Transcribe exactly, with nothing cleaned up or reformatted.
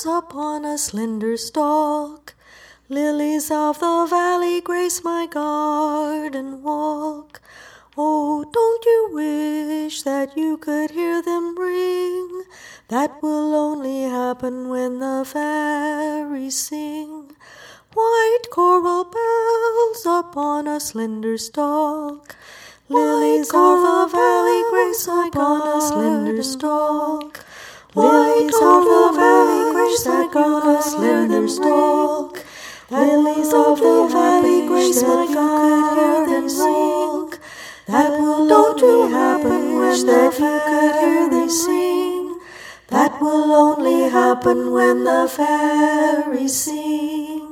bells upon a slender stalk. Lilies of the valley grace my garden walk. Oh, don't you wish that you could hear them ring? That will only happen when the fairies sing. White coral bells upon a slender stalk. Lilies of the valley grace upon a slender stalk. Lilies of the valley grace upon a slender stalk. Lilies of the valley grace my garden walk. That will only happen when that you could hear them sing. That will only happen when the fairies sing.